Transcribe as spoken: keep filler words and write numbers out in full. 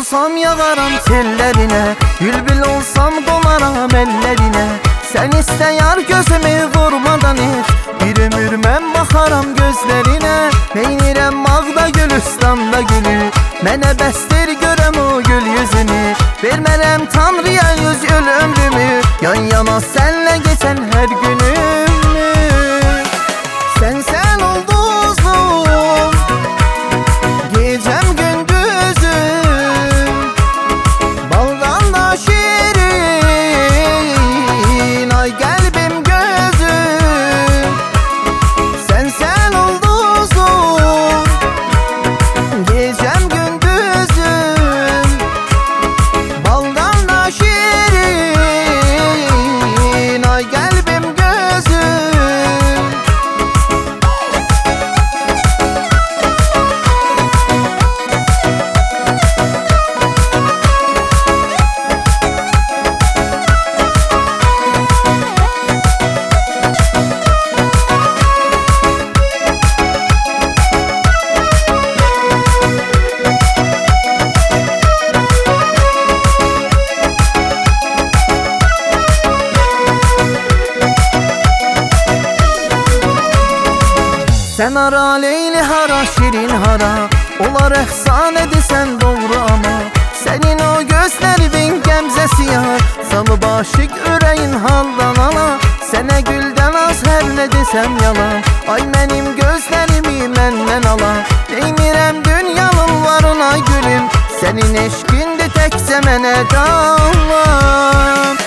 olsam yağaram tellerine, bülbül olsam donaram ellerine. Sen iste yar gözümü vurmadan hiç, bir ömür mən baxaram gözlerine. Neynirəm Ağda gül, İslamda gülü, mənə bəsdir görəm o gül yüzünü. Vermərəm Tanrıya yüz yıl ömrümü, yan yana senle geçen her günümü. Sen sen ulduzum, gecem gündüzüm, baldan da şirin, ay kalbim gözüm. Sen sen ulduzum, gecem gündüzüm, baldan da şirin, ay kalbim gözüm. Sen ara Leyli hara, şirin hara, olar efsane desen doğru ama. Senin o gözlerin gemzesi yar, salı başık üreyin haldan ala. Sene gülden az her ne desem yalan, ay benim gözlerimi menden ala. Deymirəm dünyanın varına gülüm, senin eşkindi tek zemene dağlar.